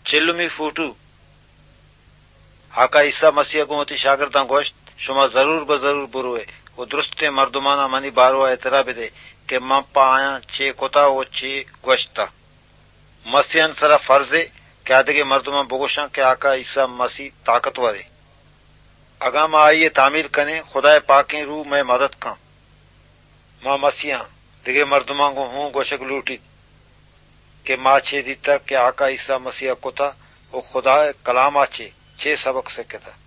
चिल्लुमी फूटू आका ईसा मसीह गोती शागिर्दां गोश्त शुमा जरूर बजरूर बुरुए वो दुरुस्ते मर्दुमाना मनी बारुआ इतरा बिदे के मप्पा आया चे कोता वो चे गोश्ता मसीहन सरा फर्जे के आदगे मर्दुमा बोगोशा के आका ईसा मसीह ताकतवर है अगा मां आइए तामील कने खुदाए पाके रू मैं मदद का मां मसीहा दिगे मर्दुमा को हूं गोशक लूटी के मां छे दी तक के आका ईसा मसीह कोता वो खुदा कलाम आचे चे सबक से कहता